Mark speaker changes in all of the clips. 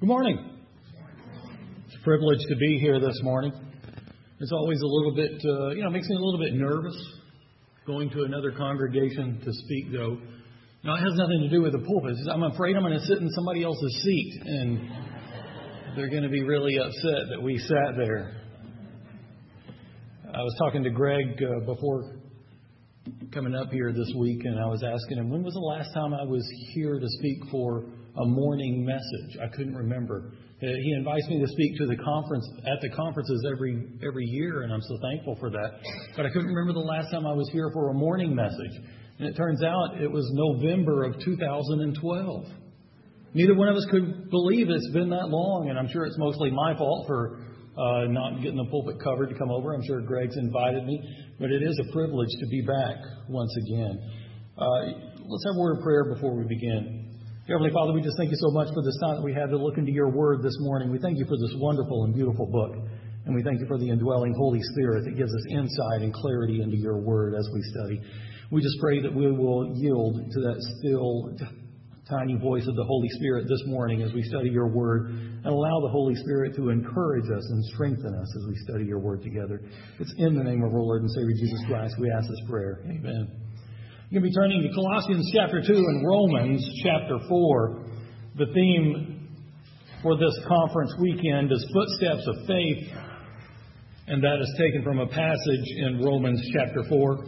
Speaker 1: Good morning. It's a privilege to be here this morning. It's always a little bit, it makes me a little bit nervous going to another congregation to speak, though. Now, it has nothing to do with the pulpit. I'm afraid I'm going to sit in somebody else's seat, and they're going to be really upset that we sat there. I was talking to Greg before coming up here this week, and I was asking him, when was the last time I was here to speak for a morning message? I couldn't remember. He invites me to speak to the conferences every year, and I'm so thankful for that. But I couldn't remember the last time I was here for a morning message. And it turns out it was November of 2012. Neither one of us could believe it's been that long, and I'm sure it's mostly my fault for not getting the pulpit covered to come over. I'm sure Greg's invited me, but it is a privilege to be back once again. Let's have a word of prayer before we begin. Heavenly Father, we just thank you so much for this time that we had to look into your word this morning. We thank you for this wonderful and beautiful book. And we thank you for the indwelling Holy Spirit that gives us insight and clarity into your word as we study. We just pray that we will yield to that still, tiny voice of the Holy Spirit this morning as we study your word, and allow the Holy Spirit to encourage us and strengthen us as we study your word together. It's in the name of our Lord and Savior Jesus Christ we ask this prayer. Amen. You're going to be turning to Colossians chapter 2 and Romans chapter 4. The theme for this conference weekend is Footsteps of Faith, and that is taken from a passage in Romans chapter 4.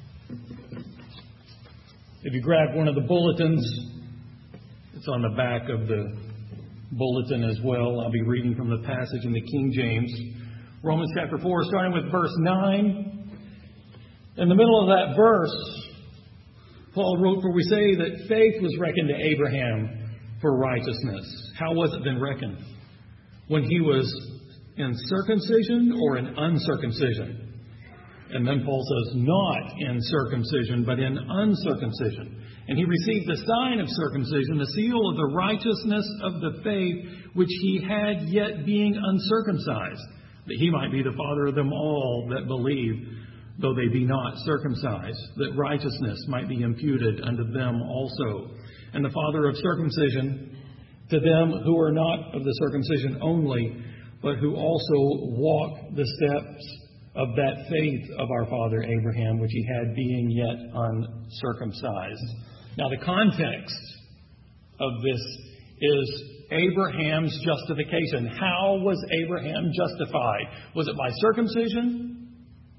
Speaker 1: If you grab one of the bulletins, it's on the back of the bulletin as well. I'll be reading from the passage in the King James. Romans chapter 4, starting with verse 9. In the middle of that verse, Paul wrote, "For we say that faith was reckoned to Abraham for righteousness." How was it then reckoned? When he was in circumcision or in uncircumcision? And then Paul says, not in circumcision, but in uncircumcision. And he received the sign of circumcision, the seal of the righteousness of the faith which he had yet being uncircumcised, that he might be the father of them all that believe, though they be not circumcised, that righteousness might be imputed unto them also. And the father of circumcision to them who are not of the circumcision only, but who also walk the steps of that faith of our father Abraham, which he had being yet uncircumcised. Now, the context of this is Abraham's justification. How was Abraham justified? Was it by circumcision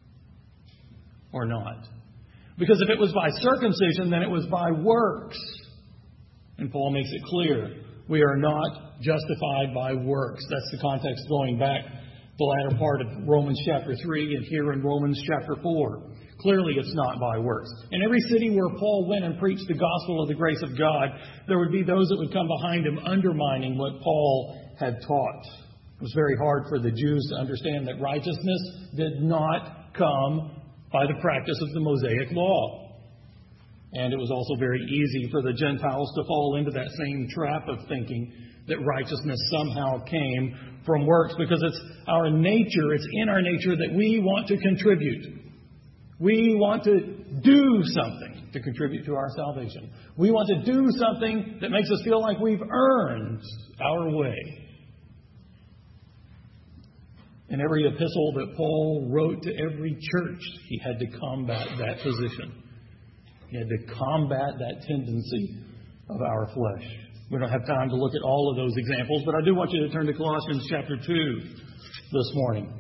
Speaker 1: or not? Because if it was by circumcision, then it was by works. And Paul makes it clear, we are not justified by works. That's the context going back the latter part of Romans chapter 3 and here in Romans chapter 4. Clearly it's not by works. In every city where Paul went and preached the gospel of the grace of God, there would be those that would come behind him undermining what Paul had taught. It was very hard for the Jews to understand that righteousness did not come by the practice of the Mosaic law. And it was also very easy for the Gentiles to fall into that same trap of thinking that righteousness somehow came from works, because it's our nature, it's in our nature that we want to contribute. We want to do something to contribute to our salvation. We want to do something that makes us feel like we've earned our way. In every epistle that Paul wrote to every church, he had to combat that position. He had to combat that tendency of our flesh. We don't have time to look at all of those examples, but I do want you to turn to Colossians chapter 2 this morning.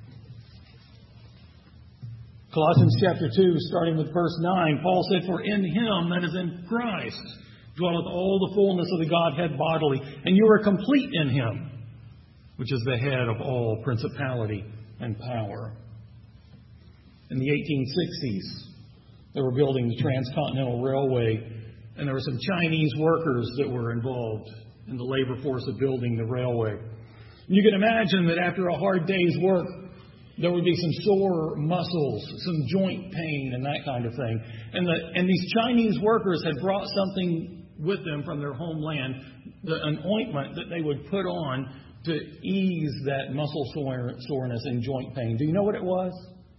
Speaker 1: Colossians chapter 2, starting with verse 9, Paul said, "For in him," that is in Christ, "dwelleth all the fullness of the Godhead bodily, and you are complete in him, which is the head of all principality and power." In the 1860s, they were building the Transcontinental Railway, and there were some Chinese workers that were involved in the labor force of building the railway. And you can imagine that after a hard day's work, there would be some sore muscles, some joint pain, and that kind of thing. And these Chinese workers had brought something with them from their homeland, an ointment that they would put on to ease that muscle soreness and joint pain. Do you know what it was?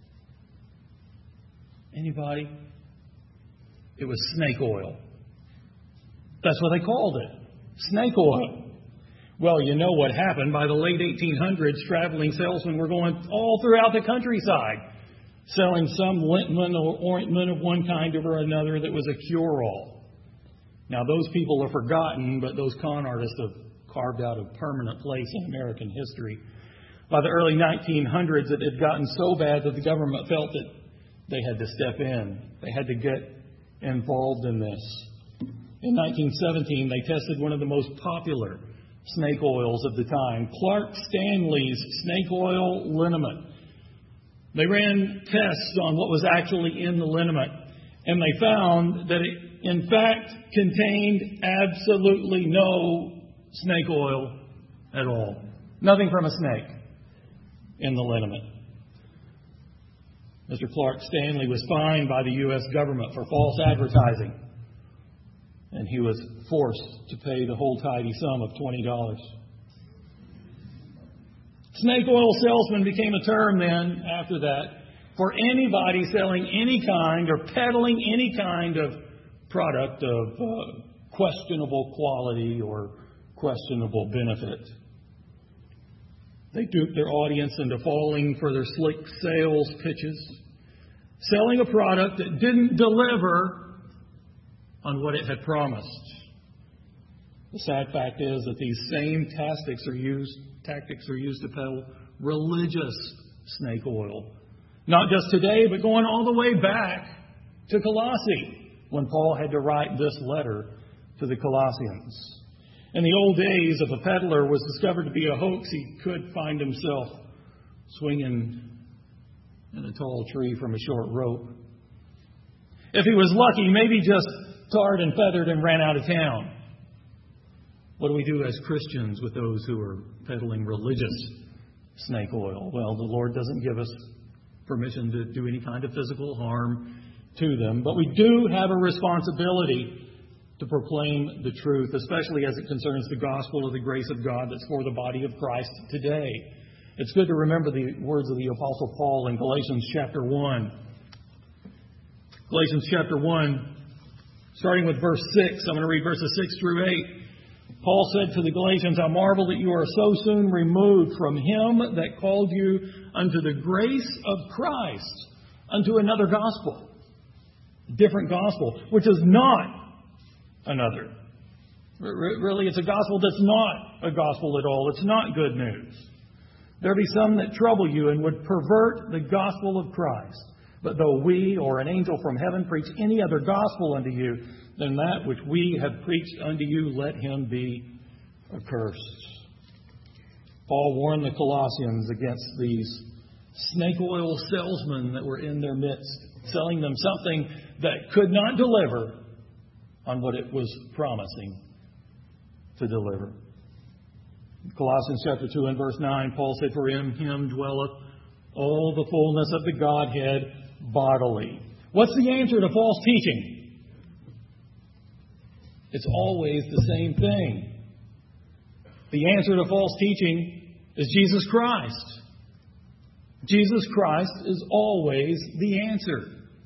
Speaker 1: Anybody? It was snake oil. That's what they called it. Snake oil. Well, you know what happened. By the late 1800s, traveling salesmen were going all throughout the countryside, selling some lintment or ointment of one kind or another that was a cure-all. Now, those people are forgotten, but those con artists have carved out a permanent place in American history. By the early 1900s, it had gotten so bad that the government felt that they had to step in. They had to get involved in this. In 1917, they tested one of the most popular snake oils of the time, Clark Stanley's snake oil liniment. They ran tests on what was actually in the liniment, and they found that it, in fact, contained absolutely no snake oil at all. Nothing from a snake in the liniment. Mr. Clark Stanley was fined by the U.S. government for false advertising, and he was forced to pay the whole tidy sum of $20. Snake oil salesman became a term then, after that, for anybody selling any kind or peddling any kind of product of questionable quality or questionable benefit. They duped their audience into falling for their slick sales pitches, selling a product that didn't deliver on what it had promised. The sad fact is that these same tactics are used to peddle religious snake oil. Not just today, but going all the way back to Colossae, when Paul had to write this letter to the Colossians. In the old days, if a peddler was discovered to be a hoax, he could find himself swinging in a tall tree from a short rope. If he was lucky, maybe just tarred and feathered and ran out of town. What do we do as Christians with those who are peddling religious snake oil? Well, the Lord doesn't give us permission to do any kind of physical harm to them, but we do have a responsibility to proclaim the truth, especially as it concerns the gospel of the grace of God that's for the body of Christ today. It's good to remember the words of the Apostle Paul in Galatians chapter 1. Galatians chapter 1, starting with verse 6. I'm going to read verses 6 through 8. Paul said to the Galatians, I marvel that you are so soon removed from him that called you unto the grace of Christ, unto another gospel, different gospel, which is not another. Really, it's a gospel that's not a gospel at all. It's not good news. There be some that trouble you and would pervert the gospel of Christ. But though we or an angel from heaven preach any other gospel unto you than that which we have preached unto you, let him be accursed. Paul warned the Colossians against these snake oil salesmen that were in their midst, selling them something that could not deliver on what it was promising to deliver. Colossians chapter 2 and verse 9, Paul said, For in him dwelleth all the fullness of the Godhead bodily. What's the answer to false teaching? It's always the same thing. The answer to false teaching is Jesus Christ. Jesus Christ is always the answer.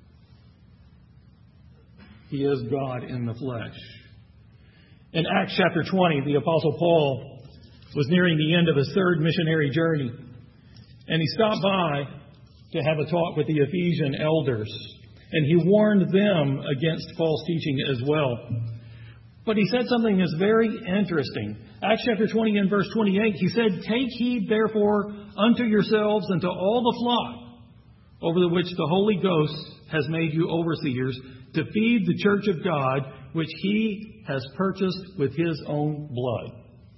Speaker 1: He is God in the flesh. In Acts chapter 20, the Apostle Paul was nearing the end of his third missionary journey, and he stopped by to have a talk with the Ephesian elders, and he warned them against false teaching as well. But he said something that's very interesting. Acts chapter 20 and verse 28, he said, Take heed therefore unto yourselves and to all the flock over the which the Holy Ghost has made you overseers, to feed the church of God, which he has purchased with his own blood.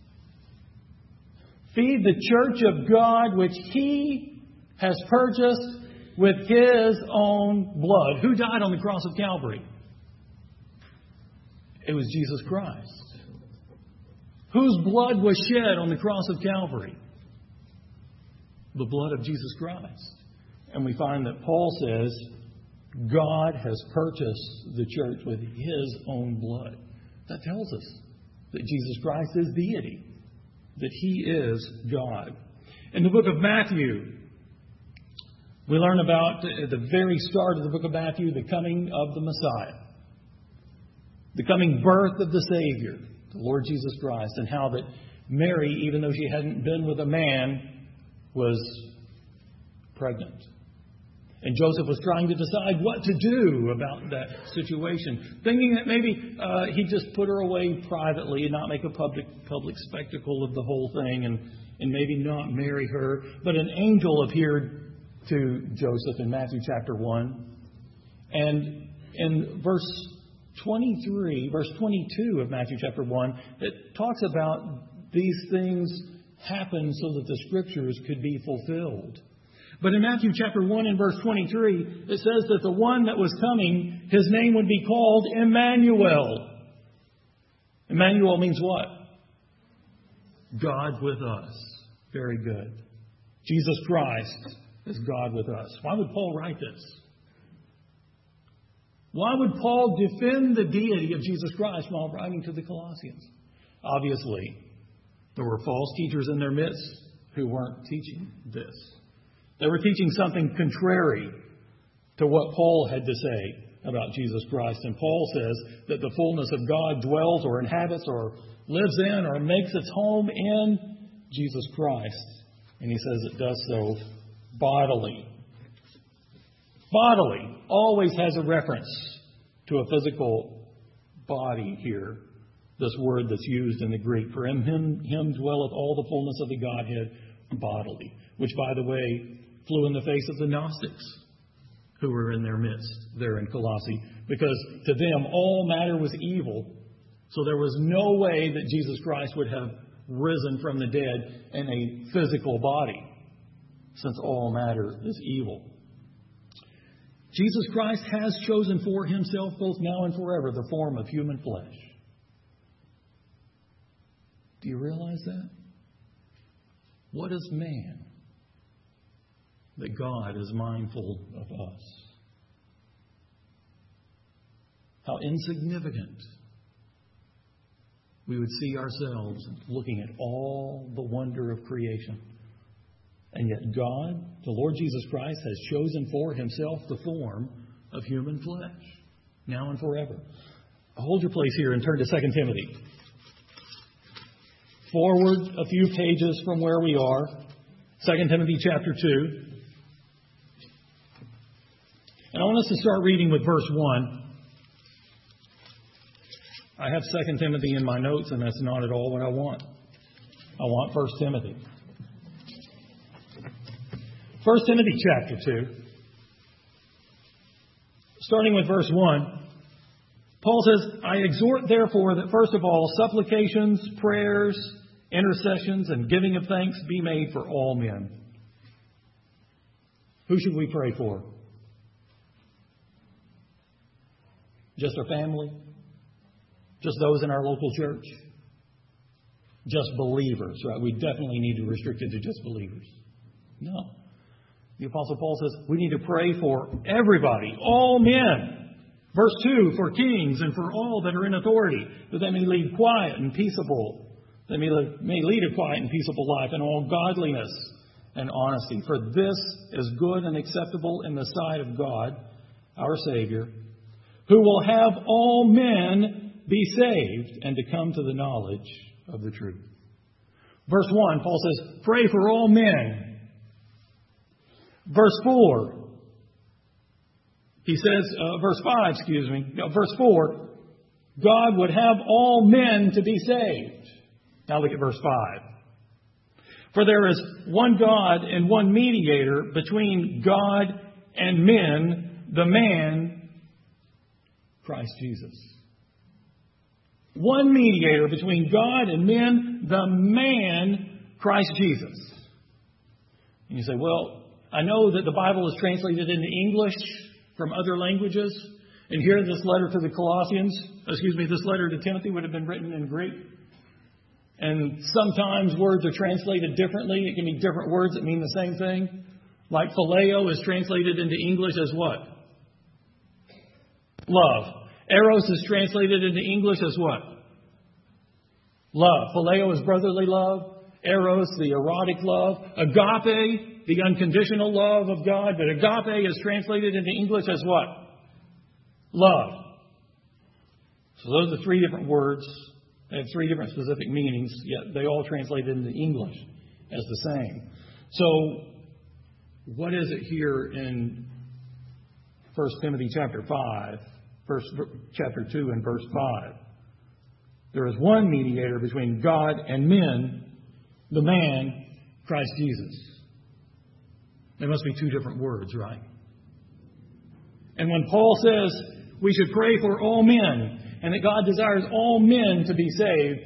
Speaker 1: Feed the church of God, which he has purchased with his own blood. Who died on the cross of Calvary? It was Jesus Christ. Whose blood was shed on the cross of Calvary? The blood of Jesus Christ. And we find that Paul says, God has purchased the church with his own blood. That tells us that Jesus Christ is deity, that he is God. In the book of Matthew, we learn about, at the very start of the book of Matthew, the coming of the Messiah, the coming birth of the Savior, the Lord Jesus Christ, and how that Mary, even though she hadn't been with a man, was pregnant. And Joseph was trying to decide what to do about that situation, thinking that maybe he'd just put her away privately and not make a public spectacle of the whole thing and maybe not marry her. But an angel appeared to Joseph in Matthew chapter 1. And in verse 22 of Matthew chapter 1, it talks about these things happen so that the Scriptures could be fulfilled. But in Matthew chapter 1 and verse 23, it says that the one that was coming, his name would be called Emmanuel. Emmanuel means what? God with us. Very good. Jesus Christ is God with us. Why would Paul write this? Why would Paul defend the deity of Jesus Christ while writing to the Colossians? Obviously, there were false teachers in their midst who weren't teaching this. They were teaching something contrary to what Paul had to say about Jesus Christ. And Paul says that the fullness of God dwells or inhabits or lives in or makes its home in Jesus Christ. And he says it does so bodily. Bodily always has a reference to a physical body here. This word that's used in the Greek. For him dwelleth all the fullness of the Godhead bodily. Which, by the way, flew in the face of the Gnostics who were in their midst there in Colossae. Because to them, all matter was evil. So there was no way that Jesus Christ would have risen from the dead in a physical body, since all matter is evil. Jesus Christ has chosen for himself, both now and forever, the form of human flesh. Do you realize that? What is man that God is mindful of us? How insignificant we would see ourselves looking at all the wonder of creation. And yet God, the Lord Jesus Christ, has chosen for himself the form of human flesh, now and forever. Hold your place here and turn to 2 Timothy. Forward a few pages from where we are. 2 Timothy chapter 2. And I want us to start reading with verse 1. I have 2 Timothy in my notes, and that's not at all what I want. I want 1 Timothy. 1 Timothy chapter 2. Starting with verse 1. Paul says, I exhort therefore that first of all supplications, prayers, intercessions, and giving of thanks be made for all men. Who should we pray for? Just our family? Just those in our local church? Just believers, right? We definitely need to restrict it to just believers. No. The Apostle Paul says we need to pray for everybody, all men. Verse 2, for kings and for all that are in authority, that they may lead quiet and peaceable. They may lead a quiet and peaceable life in all godliness and honesty. For this is good and acceptable in the sight of God, our Savior, who will have all men be saved and to come to the knowledge of the truth. Verse 1, Paul says, pray for all men. Verse 4, he says, verse 4, God would have all men to be saved. Now look at verse 5. For there is one God and one mediator between God and men, the man, Christ Jesus. One mediator between God and men, the man, Christ Jesus. And you say, well, I know that the Bible is translated into English from other languages. And here this letter to the this letter to Timothy would have been written in Greek. And sometimes words are translated differently. It can be different words that mean the same thing. Like phileo is translated into English as what? Love. Eros is translated into English as what? Love. Phileo is brotherly love. Eros, the erotic love. Agape, the unconditional love of God. But agape is translated into English as what? Love. So those are three different words They have three different specific meanings, yet they all translate into English as the same. So, what is it here in 1 Timothy chapter 5, chapter 2 and verse 5? There is one mediator between God and men, the man, Christ Jesus. There must be two different words, right? And when Paul says we should pray for all men, and that God desires all men to be saved,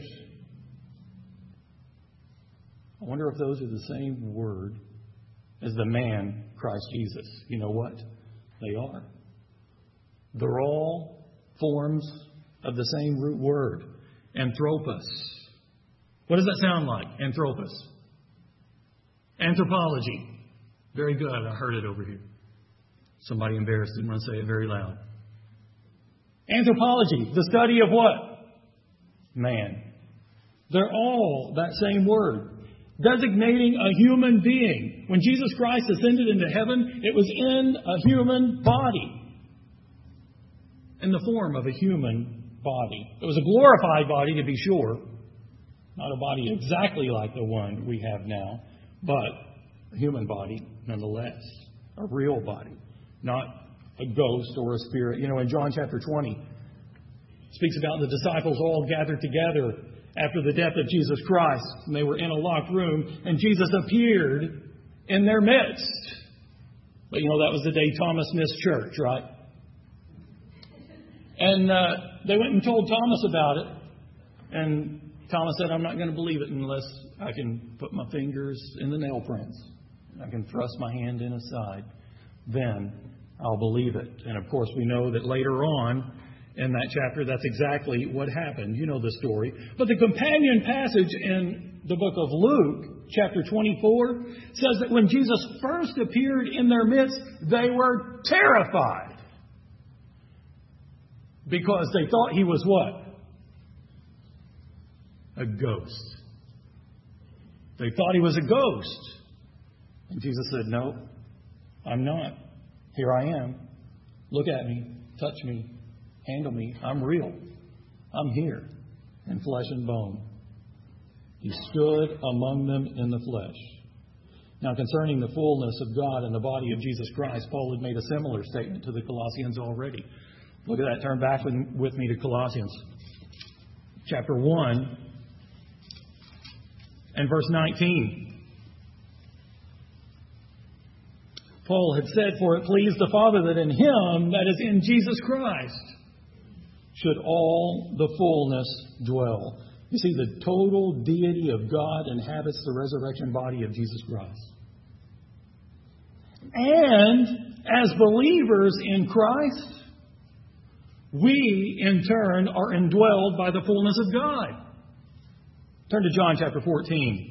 Speaker 1: I wonder if those are the same word as the man, Christ Jesus. You know what? They are. They're all forms of the same root word, anthropos. What does that sound like, anthropos? Anthropology. Very good. I heard it over here. Somebody embarrassed didn't want to say it very loud. Anthropology, the study of what? Man. They're all that same word, designating a human being. When Jesus Christ ascended into heaven, it was in a human body, in the form of a human body. It was a glorified body, to be sure, not a body exactly like the one we have now, but a human body nonetheless, a real body, not a ghost or a spirit. You know, in John chapter 20, it speaks about the disciples all gathered together after the death of Jesus Christ, and they were in a locked room, and Jesus appeared in their midst. But you know, that was the day Thomas missed church, right? And they went and told Thomas about it, and Thomas said, I'm not going to believe it unless I can put my fingers in the nail prints. I can thrust my hand in his side. Then I'll believe it. And of course, we know that later on in that chapter, that's exactly what happened. You know the story. But the companion passage in the book of Luke, chapter 24, says that when Jesus first appeared in their midst, they were terrified. Because they thought he was what? A ghost. They thought he was a ghost. And Jesus said, no, I'm not. Here I am. Look at me. Touch me. Handle me. I'm real. I'm here in flesh and bone. He stood among them in the flesh. Now, concerning the fullness of God and the body of Jesus Christ, Paul had made a similar statement to the Colossians already. Look at that. Turn back with me to Colossians chapter 1 and verse 19. Paul had said, for it pleased the Father that in Him, that is in Jesus Christ, should all the fullness dwell. You see, the total deity of God inhabits the resurrection body of Jesus Christ. And as believers in Christ, we in turn are indwelled by the fullness of God. Turn to John chapter 14.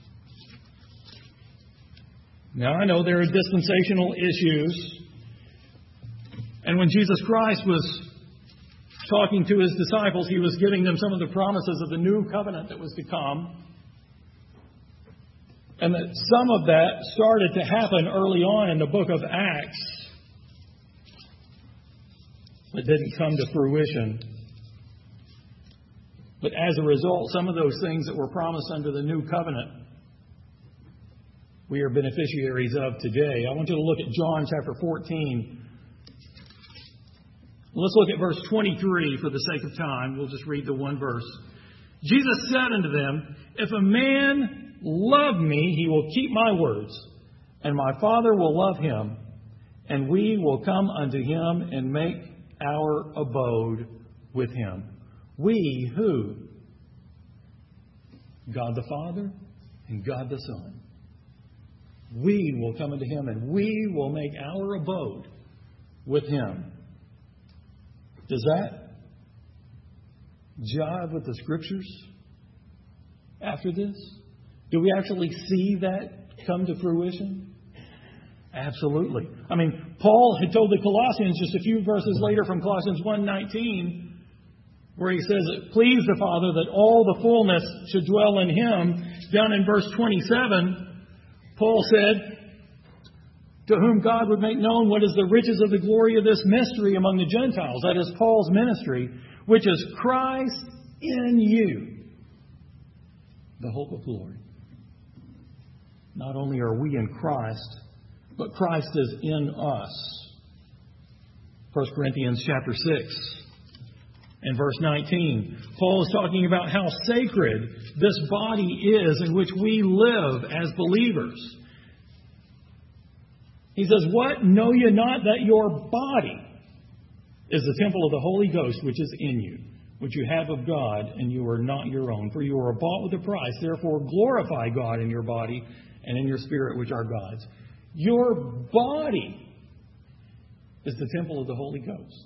Speaker 1: Now, I know there are dispensational issues. And when Jesus Christ was talking to His disciples, He was giving them some of the promises of the new covenant that was to come. And that some of that started to happen early on in the book of Acts. It didn't come to fruition. But as a result, some of those things that were promised under the new covenant, we are beneficiaries of today. I want you to look at John chapter 14. Let's look at verse 23 for the sake of time. We'll just read the one verse. Jesus said unto them, if a man love me, he will keep my words, and my Father will love him, and we will come unto him and make our abode with him. We who? God the Father and God the Son. We will come unto Him and we will make our abode with Him. Does that jive with the Scriptures after this? Do we actually see that come to fruition? Absolutely. I mean, Paul had told the Colossians just a few verses later from Colossians 1:19, where he says, it pleased the Father that all the fullness should dwell in Him. Down in verse 27, Paul said, to whom God would make known what is the riches of the glory of this mystery among the Gentiles. That is Paul's ministry, which is Christ in you the hope of glory. Not only are we in Christ, but Christ is in us. 1 Corinthians chapter 6 and verse 19. Paul is talking about how sacred this body is in which we live as believers. He says, "What? Know ye not that your body is the temple of the Holy Ghost which is in you, which you have of God, and you are not your own? For you are bought with a price. Therefore glorify God in your body and in your spirit, which are God's." Your body is the temple of the Holy Ghost.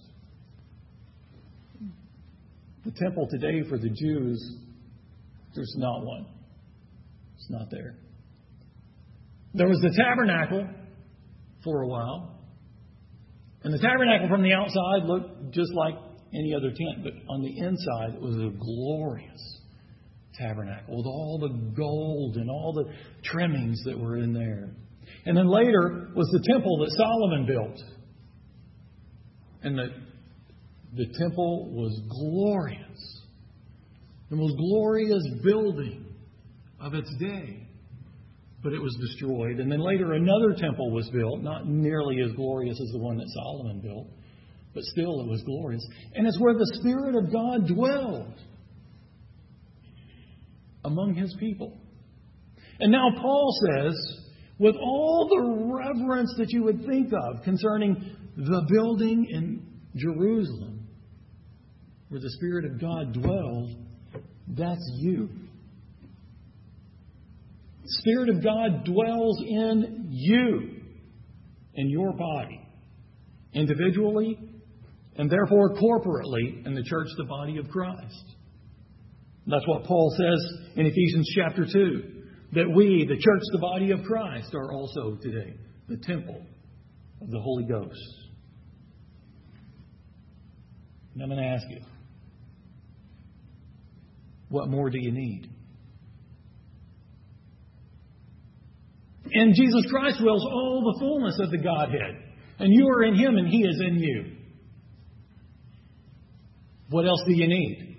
Speaker 1: The temple today for the Jews, there's not one. It's not there. There was the tabernacle for a while. And the tabernacle from the outside looked just like any other tent, but on the inside it was a glorious tabernacle with all the gold and all the trimmings that were in there. And then later was the temple that Solomon built. And the temple was glorious. The most glorious building of its day. But it was destroyed. And then later another temple was built, not nearly as glorious as the one that Solomon built, but still it was glorious. And it's where the Spirit of God dwelled among His people. And now Paul says, with all the reverence that you would think of concerning the building in Jerusalem, where the Spirit of God dwelled, that's you. The Spirit of God dwells in you, in your body, individually, and therefore corporately in the church, the body of Christ. That's what Paul says in Ephesians chapter 2, that we, the church, the body of Christ, are also today the temple of the Holy Ghost. And I'm going to ask you, what more do you need? In Jesus Christ dwells all the fullness of the Godhead. And you are in Him and He is in you. What else do you need?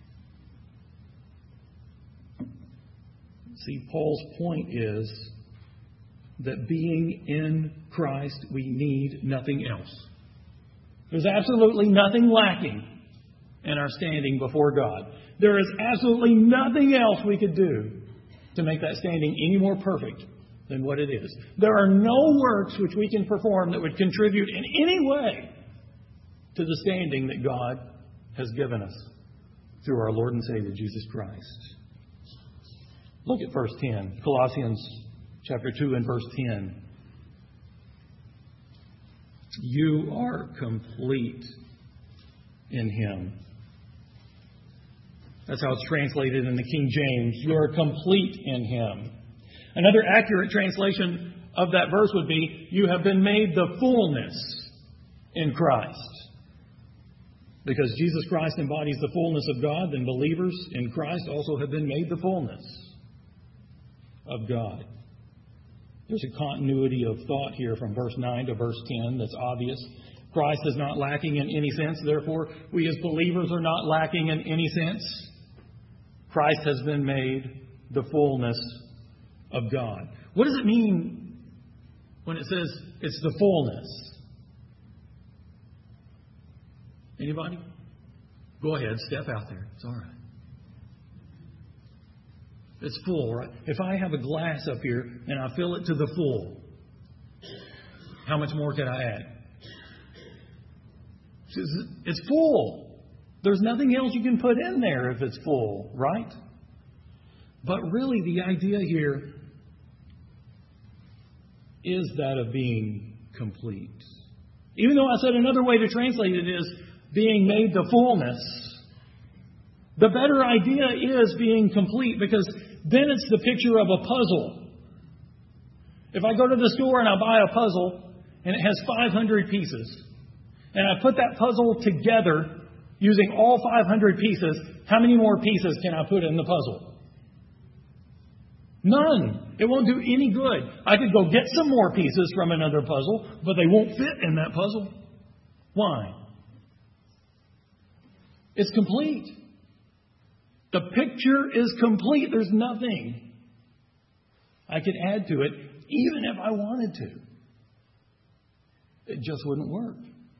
Speaker 1: See, Paul's point is that being in Christ, we need nothing else. There's absolutely nothing lacking in our standing before God. There is absolutely nothing else we could do to make that standing any more perfect than what it is. There are no works which we can perform that would contribute in any way to the standing that God has given us through our Lord and Savior, Jesus Christ. Look at verse 10, Colossians chapter 2 and verse 10. You are complete in Him. That's how it's translated in the King James. You are complete in Him. Another accurate translation of that verse would be, you have been made the fullness in Christ. Because Jesus Christ embodies the fullness of God, then believers in Christ also have been made the fullness of God. There's a continuity of thought here from verse 9 to verse 10 that's obvious. Christ is not lacking in any sense. Therefore, we as believers are not lacking in any sense. Christ has been made the fullness of God. What does it mean when it says it's the fullness? Anybody? Go ahead, step out there. It's all right. It's full, right? If I have a glass up here and I fill it to the full, how much more can I add? It's full. There's nothing else you can put in there if it's full, right? But really the idea here is that of being complete. Even though I said another way to translate it is being made the fullness, the better idea is being complete, because then it's the picture of a puzzle. If I go to the store and I buy a puzzle and it has 500 pieces, and I put that puzzle together using all 500 pieces, how many more pieces can I put in the puzzle? None. It won't do any good. I could go get some more pieces from another puzzle, but they won't fit in that puzzle. Why? It's complete. The picture is complete. There's nothing I could add to it, even if I wanted to. It just wouldn't work.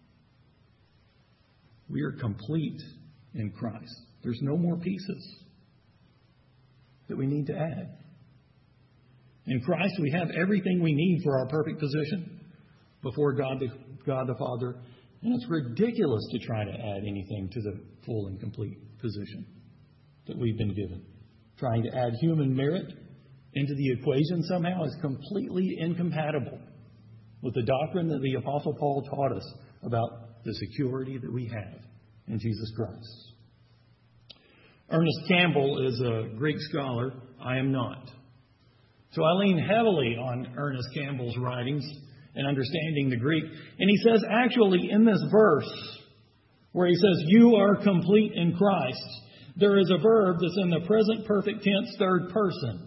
Speaker 1: We are complete in Christ. There's no more pieces that we need to add. In Christ, we have everything we need for our perfect position before God the Father. And it's ridiculous to try to add anything to the full and complete position that we've been given. Trying to add human merit into the equation somehow is completely incompatible with the doctrine that the Apostle Paul taught us about the security that we have in Jesus Christ. Ernest Campbell is a Greek scholar. I am not. So I lean heavily on Ernest Campbell's writings and understanding the Greek. And he says, actually, in this verse, where he says, you are complete in Christ, there is a verb that's in the present perfect tense, third person.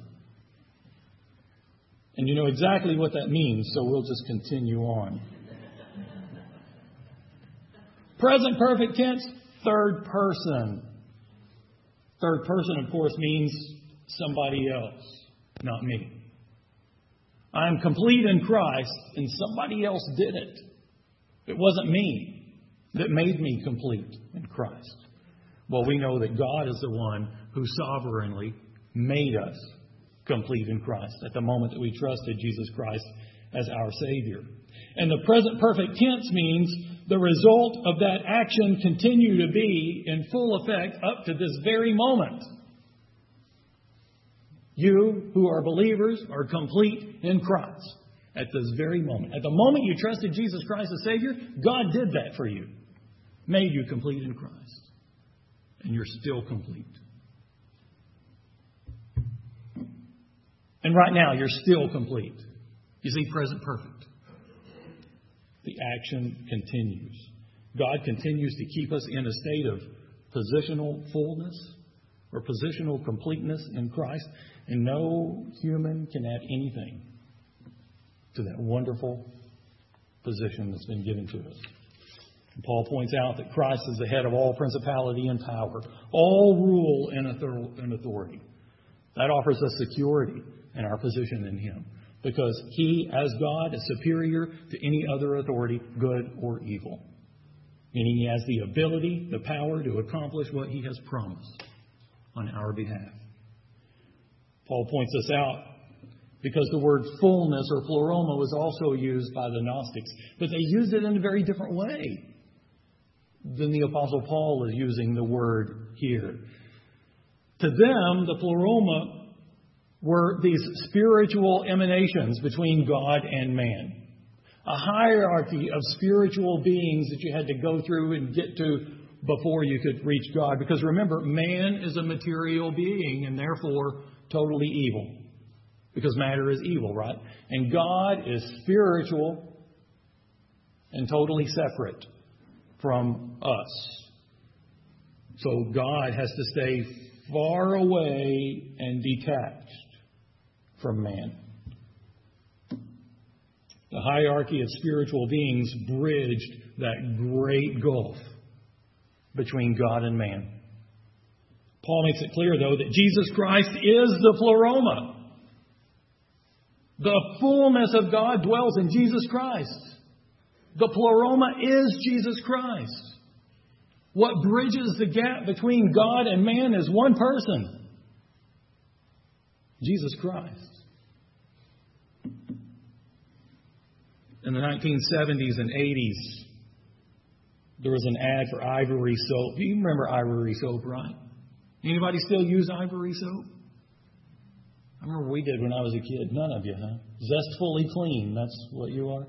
Speaker 1: And you know exactly what that means, so we'll just continue on. Present perfect tense, third person. Third person, of course, means somebody else, not me. I'm complete in Christ, and somebody else did it. It wasn't me that made me complete in Christ. Well, we know that God is the one who sovereignly made us complete in Christ at the moment that we trusted Jesus Christ as our Savior. And the present perfect tense means the result of that action continue to be in full effect up to this very moment. You who are believers are complete in Christ at this very moment. At the moment you trusted Jesus Christ as Savior, God did that for you. Made you complete in Christ. And you're still complete. And right now, you're still complete. You see, present perfect. The action continues. God continues to keep us in a state of positional fullness or positional completeness in Christ. And no human can add anything to that wonderful position that's been given to us. And Paul points out that Christ is the head of all principality and power, all rule and authority. That offers us security in our position in Him, because He, as God, is superior to any other authority, good or evil. Meaning He has the ability, the power to accomplish what He has promised on our behalf. Paul points this out because the word fullness or pleroma was also used by the Gnostics, but they used it in a very different way than the Apostle Paul is using the word here. To them, the pleroma were these spiritual emanations between God and man. A hierarchy of spiritual beings that you had to go through and get to before you could reach God. Because remember, man is a material being and therefore totally evil. Because matter is evil, right? And God is spiritual and totally separate from us. So God has to stay far away and detached from man. The hierarchy of spiritual beings bridged that great gulf between God and man. Paul makes it clear, though, that Jesus Christ is the pleroma. The fullness of God dwells in Jesus Christ. The pleroma is Jesus Christ. What bridges the gap between God and man is one person. Jesus Christ. In the 1970s and 80s, there was an ad for Ivory soap. You remember Ivory soap, right? Anybody still use Ivory soap? I remember we did when I was a kid. None of you, huh? Zestfully clean, that's what you are?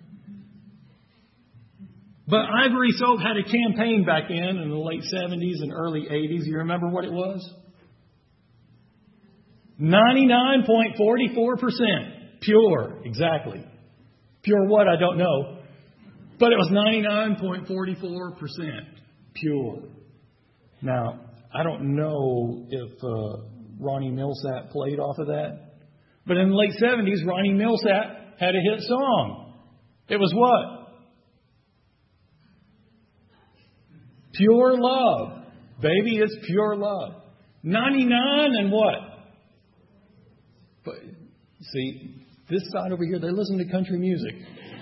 Speaker 1: But Ivory soap had a campaign back in the late 70s and early 80s. You remember what it was? 99.44% pure, exactly. Pure what, I don't know. But it was 99.44% pure. Now, I don't know if Ronnie Milsap played off of that. But in the late 70s, Ronnie Milsap had a hit song. It was what? Pure love. Baby, it's pure love. 99 and what? But see, this side over here, they listen to country music.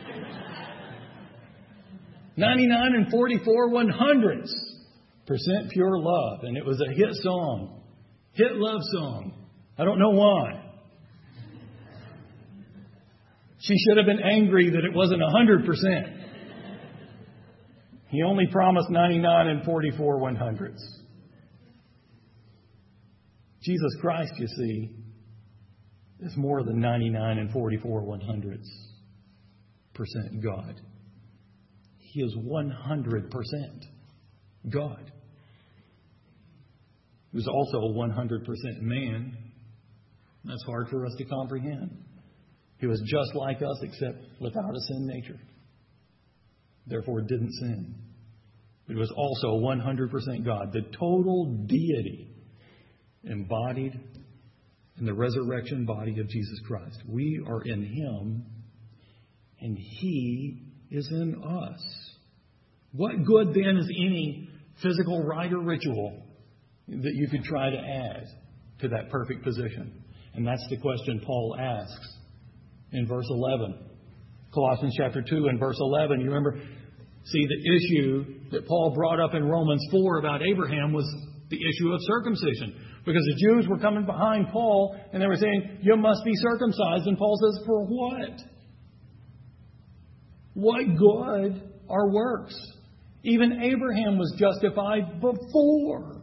Speaker 1: 99 and 44 100ths % pure love. And it was a hit song. Hit love song. I don't know why. She should have been angry that it wasn't 100%. He only promised 99 and 44 100ths. Jesus Christ, you see, is more than 99 and 44 100ths % God. He is 100% God. He was also 100% man. That's hard for us to comprehend. He was just like us, except without a sin nature. Therefore, didn't sin. But he was also 100% God, the total deity embodied in the resurrection body of Jesus Christ. We are in Him, and He is in us. What good then is any physical rite or ritual that you could try to add to that perfect position? And that's the question Paul asks in verse 11. Colossians chapter 2 and verse 11. You remember, see, the issue that Paul brought up in Romans 4 about Abraham was the issue of circumcision. Because the Jews were coming behind Paul and they were saying, you must be circumcised. And Paul says, for what? What good are works? Even Abraham was justified before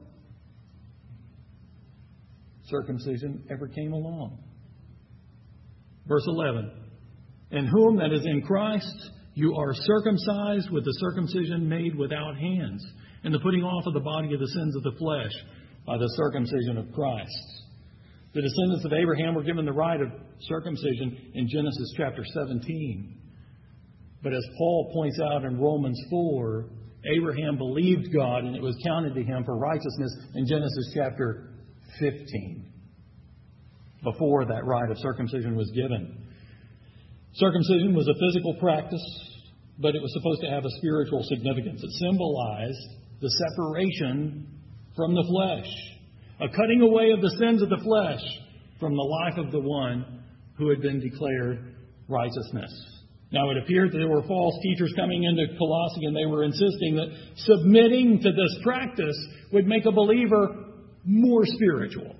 Speaker 1: circumcision ever came along. Verse 11. In whom, that is in Christ, you are circumcised with the circumcision made without hands, and the putting off of the body of the sins of the flesh by the circumcision of Christ. The descendants of Abraham were given the right of circumcision in Genesis chapter 17. But as Paul points out in Romans 4, Abraham believed God and it was counted to him for righteousness in Genesis chapter 15, before that rite of circumcision was given. Circumcision was a physical practice, but it was supposed to have a spiritual significance. It symbolized the separation from the flesh, a cutting away of the sins of the flesh from the life of the one who had been declared righteousness. Now, it appeared that there were false teachers coming into Colossae, and they were insisting that submitting to this practice would make a believer more spiritual.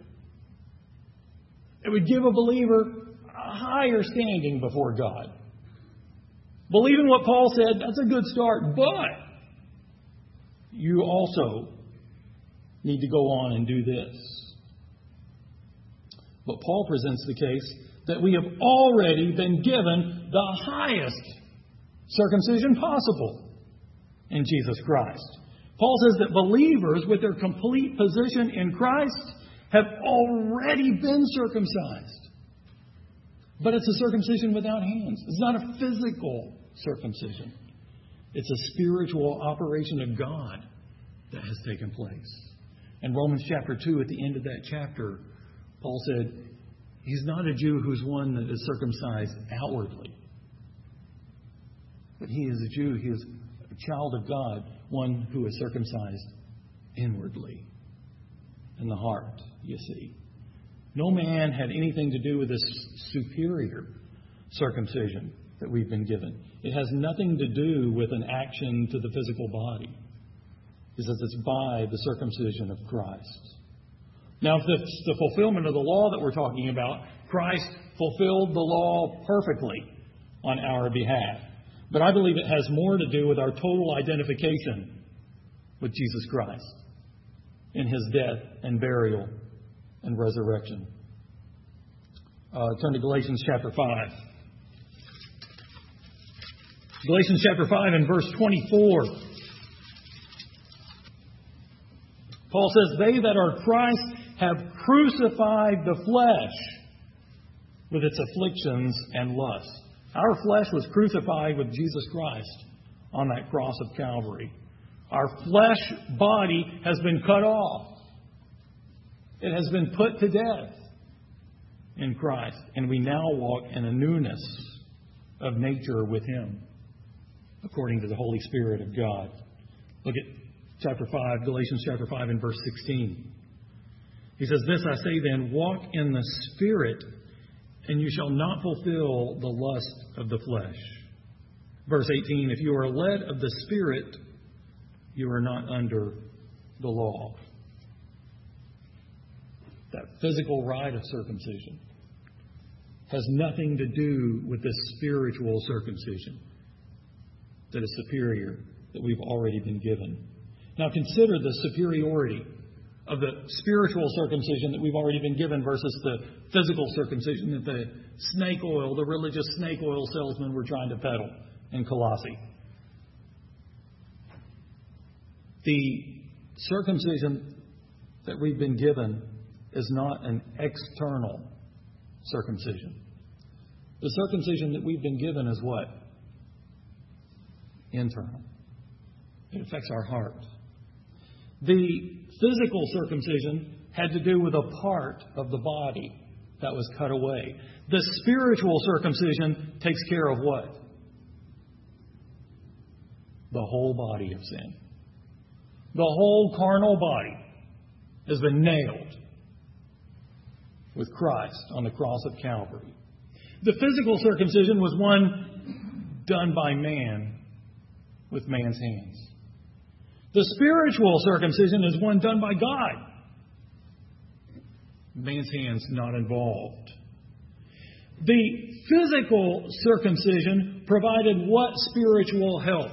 Speaker 1: It would give a believer a higher standing before God. Believing what Paul said, that's a good start, but you also need to go on and do this. But Paul presents the case that we have already been given the highest circumcision possible in Jesus Christ. Paul says that believers with their complete position in Christ have already been circumcised. But it's a circumcision without hands. It's not a physical circumcision. It's a spiritual operation of God that has taken place. In Romans chapter 2, at the end of that chapter, Paul said, he's not a Jew who's one that is circumcised outwardly. But he is a Jew, he is a child of God, one who is circumcised inwardly, in the heart, you see. No man had anything to do with this superior circumcision that we've been given. It has nothing to do with an action to the physical body. It says it's by the circumcision of Christ. Now, if it's the fulfillment of the law that we're talking about, Christ fulfilled the law perfectly on our behalf. But I believe it has more to do with our total identification with Jesus Christ in His death and burial and resurrection. Turn to Galatians chapter 5. Galatians chapter 5 and verse 24. Paul says, they that are Christ have crucified the flesh with its afflictions and lusts. Our flesh was crucified with Jesus Christ on that cross of Calvary. Our flesh body has been cut off. It has been put to death in Christ. And we now walk in a newness of nature with Him, according to the Holy Spirit of God. Look at chapter 5, Galatians chapter 5 and verse 16. He says, "This I say then, walk in the Spirit, and you shall not fulfill the lust of the flesh." Verse 18, "If you are led of the Spirit, you are not under the law." That physical rite of circumcision has nothing to do with the spiritual circumcision that is superior, that we've already been given. Now consider the superiority of the spiritual circumcision that we've already been given versus the physical circumcision that the religious snake oil salesmen were trying to peddle in Colossae. The circumcision that we've been given is not an external circumcision. The circumcision that we've been given is what? Internal. It affects our heart. The physical circumcision had to do with a part of the body that was cut away. The spiritual circumcision takes care of what? The whole body of sin. The whole carnal body has been nailed with Christ on the cross of Calvary. The physical circumcision was one done by man with man's hands. The spiritual circumcision is one done by God. Man's hands not involved. The physical circumcision provided what spiritual help?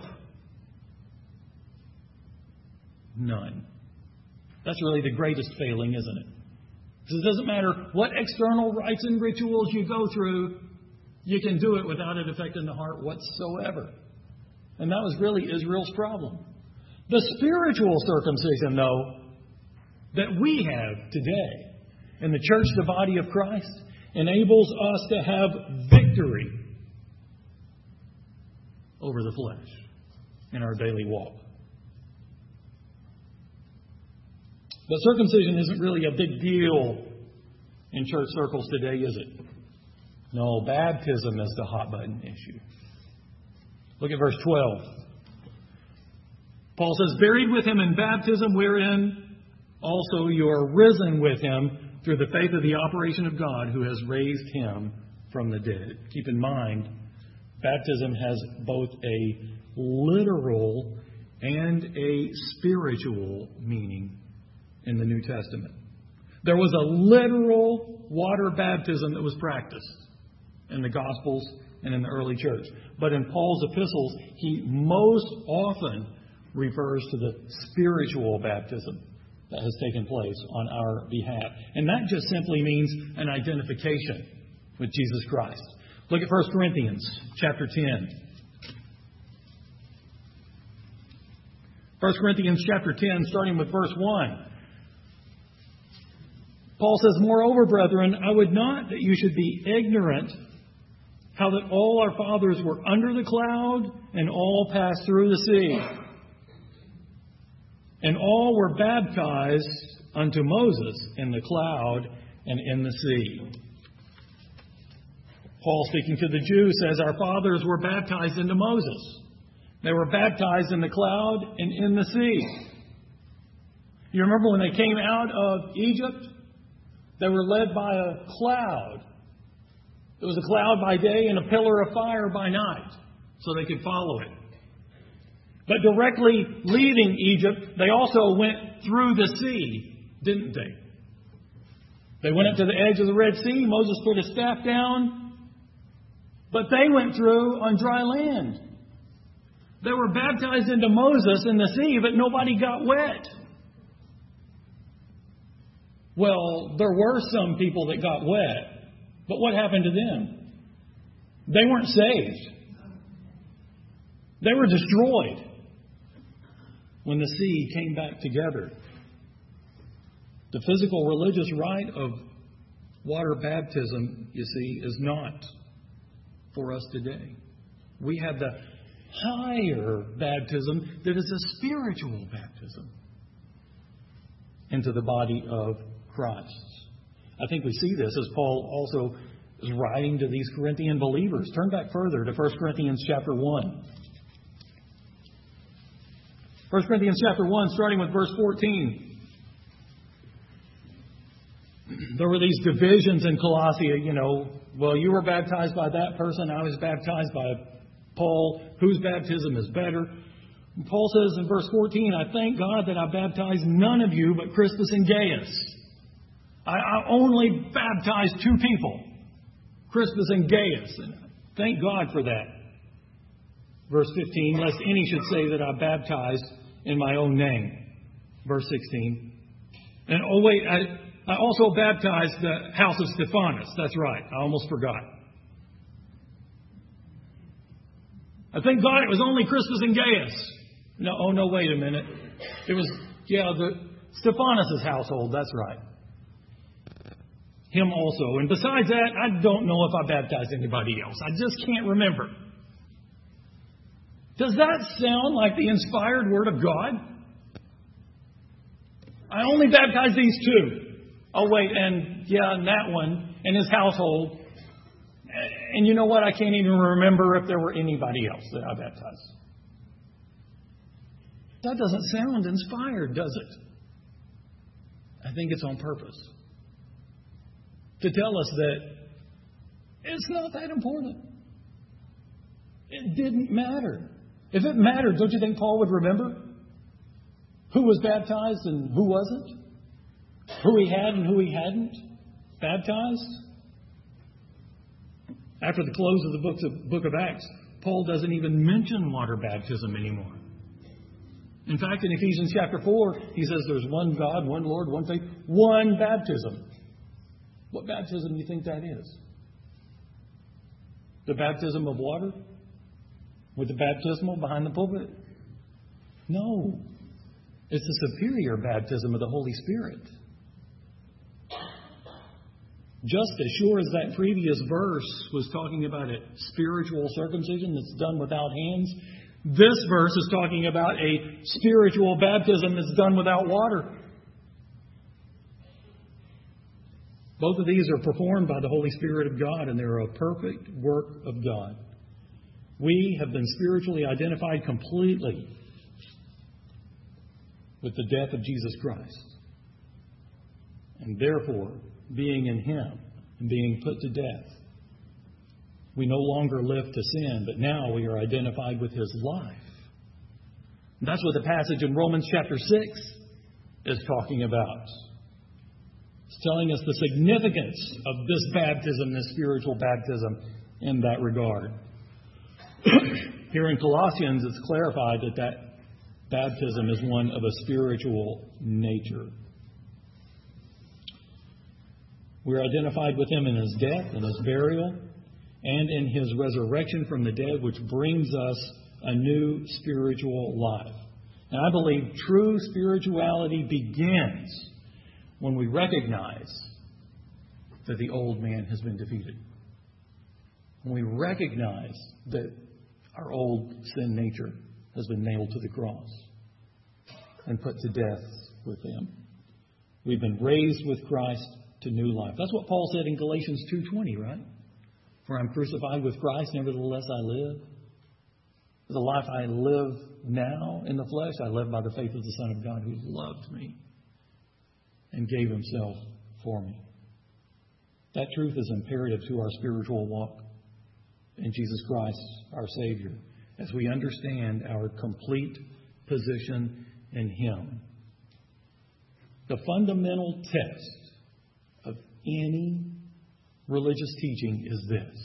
Speaker 1: None. That's really the greatest failing, isn't it? Because it doesn't matter what external rites and rituals you go through, you can do it without it affecting the heart whatsoever. And that was really Israel's problem. The spiritual circumcision, though, that we have today in the church, the body of Christ, enables us to have victory over the flesh in our daily walk. But circumcision isn't really a big deal in church circles today, is it? No, baptism is the hot button issue. Look at verse 12. Paul says, "Buried with him in baptism, wherein also you are risen with him through the faith of the operation of God who has raised him from the dead." Keep in mind, baptism has both a literal and a spiritual meaning in the New Testament. There was a literal water baptism that was practiced in the Gospels and in the early church. But in Paul's epistles, he most often refers to the spiritual baptism that has taken place on our behalf. And that just simply means an identification with Jesus Christ. Look at 1 Corinthians chapter 10. 1 Corinthians chapter 10, starting with verse 1. Paul says, "Moreover, brethren, I would not that you should be ignorant how that all our fathers were under the cloud and all passed through the sea. And all were baptized unto Moses in the cloud and in the sea." Paul, speaking to the Jews, says our fathers were baptized into Moses. They were baptized in the cloud and in the sea. You remember when they came out of Egypt? They were led by a cloud. It was a cloud by day and a pillar of fire by night, so they could follow it. But directly leaving Egypt, they also went through the sea, didn't they? They went up to the edge of the Red Sea. Moses put his staff down, but they went through on dry land. They were baptized into Moses in the sea, but nobody got wet. Well, there were some people that got wet, but what happened to them? They weren't saved. They were destroyed when the sea came back together. The physical religious rite of water baptism, you see, is not for us today. We have the higher baptism that is a spiritual baptism into the body of Christ. I think we see this as Paul also is writing to these Corinthian believers. Turn back further to 1 Corinthians chapter 1. 1 Corinthians chapter 1, starting with verse 14. There were these divisions in Colossae, well, you were baptized by that person, I was baptized by Paul. Whose baptism is better? And Paul says in verse 14, I thank God that I baptized none of you but Crispus and Gaius. I only baptized two people, Crispus and Gaius. And thank God for that. Verse 15, lest any should say that I baptized in my own name. Verse 16. And I also baptized the house of Stephanas. That's right. I almost forgot. I thank God it was only Crispus and Gaius. No, wait a minute. It was, the Stephanas' household. That's right. Him also. And besides that, I don't know if I baptized anybody else. I just can't remember. Does that sound like the inspired Word of God? I only baptized these two. Oh, wait, and that one and his household. And you know what? I can't even remember if there were anybody else that I baptized. That doesn't sound inspired, does it? I think it's on purpose. To tell us that it's not that important. It didn't matter. If it mattered, don't you think Paul would remember who was baptized and who wasn't? Who he had and who he hadn't baptized? After the close of the book of Acts, Paul doesn't even mention water baptism anymore. In fact, in Ephesians chapter 4, he says there's one God, one Lord, one faith, one baptism. What baptism do you think that is? The baptism of water? With the baptismal behind the pulpit? No. It's the superior baptism of the Holy Spirit. Just as sure as that previous verse was talking about a spiritual circumcision that's done without hands, this verse is talking about a spiritual baptism that's done without water. Both of these are performed by the Holy Spirit of God, and they're a perfect work of God. We have been spiritually identified completely with the death of Jesus Christ. And therefore, being in Him and being put to death, we no longer live to sin, but now we are identified with His life. And that's what the passage in Romans chapter 6 is talking about. It's telling us the significance of this baptism, this spiritual baptism, in that regard. Here in Colossians, it's clarified that baptism is one of a spiritual nature. We're identified with Him in His death and His burial and in His resurrection from the dead, which brings us a new spiritual life. And I believe true spirituality begins when we recognize that the old man has been defeated. When we recognize that our old sin nature has been nailed to the cross and put to death with Him. We've been raised with Christ to new life. That's what Paul said in Galatians 2:20, right? For I'm crucified with Christ, nevertheless I live. The life I live now in the flesh, I live by the faith of the Son of God who loved me and gave Himself for me. That truth is imperative to our spiritual walk in Jesus Christ, our Savior, as we understand our complete position in Him. The fundamental test of any religious teaching is this: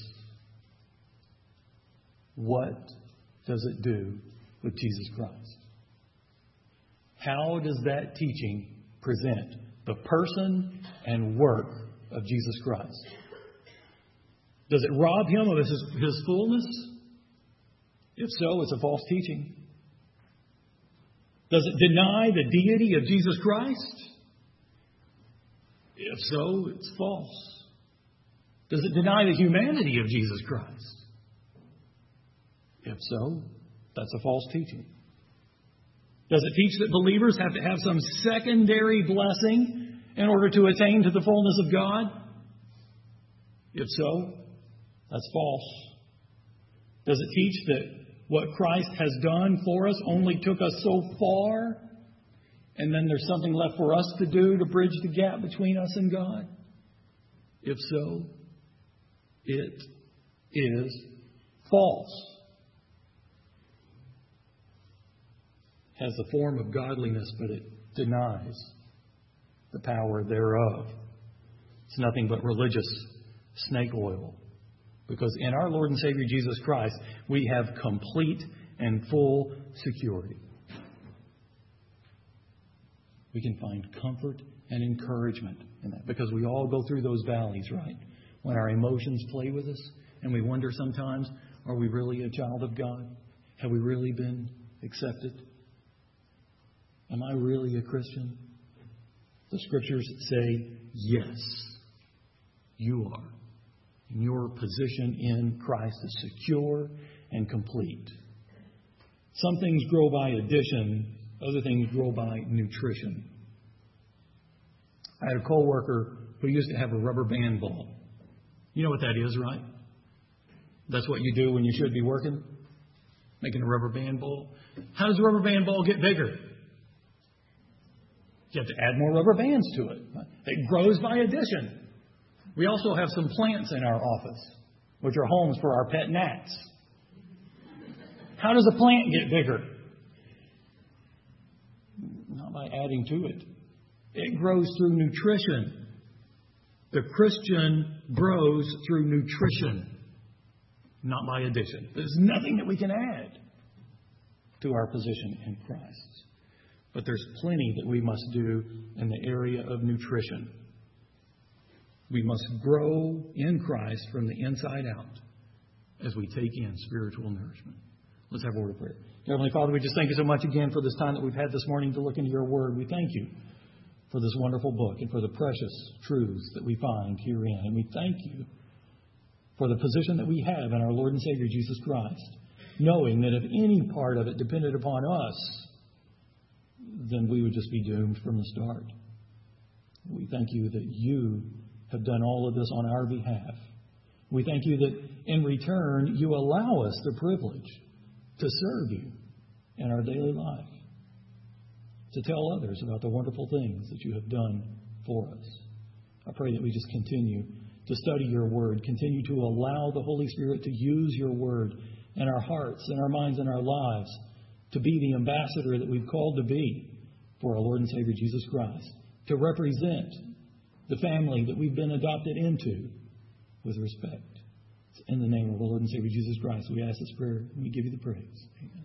Speaker 1: what does it do with Jesus Christ? How does that teaching present the person and work of Jesus Christ? Does it rob Him of His fullness? If so, it's a false teaching. Does it deny the deity of Jesus Christ? If so, it's false. Does it deny the humanity of Jesus Christ? If so, that's a false teaching. Does it teach that believers have to have some secondary blessing in order to attain to the fullness of God? If so, that's false. Does it teach that what Christ has done for us only took us so far, and then there's something left for us to do to bridge the gap between us and God? If so, it is false. Has the form of godliness, but it denies the power thereof. It's nothing but religious snake oil. Because in our Lord and Savior Jesus Christ, we have complete and full security. We can find comfort and encouragement in that. Because we all go through those valleys, right? When our emotions play with us and we wonder sometimes, are we really a child of God? Have we really been accepted? Am I really a Christian? The Scriptures say, yes, you are. And your position in Christ is secure and complete. Some things grow by addition, other things grow by nutrition. I had a coworker who used to have a rubber band ball. You know what that is, right? That's what you do when you should be working, making a rubber band ball. How does a rubber band ball get bigger? You have to add more rubber bands to it. It grows by addition. We also have some plants in our office, which are homes for our pet gnats. How does a plant get bigger? Not by adding to it. It grows through nutrition. The Christian grows through nutrition, not by addition. There's nothing that we can add to our position in Christ. But there's plenty that we must do in the area of nutrition. We must grow in Christ from the inside out as we take in spiritual nourishment. Let's have a word of prayer. Heavenly Father, we just thank you so much again for this time that we've had this morning to look into your word. We thank you for this wonderful book and for the precious truths that we find herein. And we thank you for the position that we have in our Lord and Savior Jesus Christ, knowing that if any part of it depended upon us, then we would just be doomed from the start. We thank you that you have done all of this on our behalf. We thank you that in return you allow us the privilege to serve you in our daily life, to tell others about the wonderful things that you have done for us. I pray that we just continue to study your word, continue to allow the Holy Spirit to use your word in our hearts, in our minds, in our lives, to be the ambassador that we've called to be for our Lord and Savior Jesus Christ, to represent the family that we've been adopted into with respect. It's in the name of our Lord and Savior Jesus Christ we ask this prayer and we give you the praise. Amen.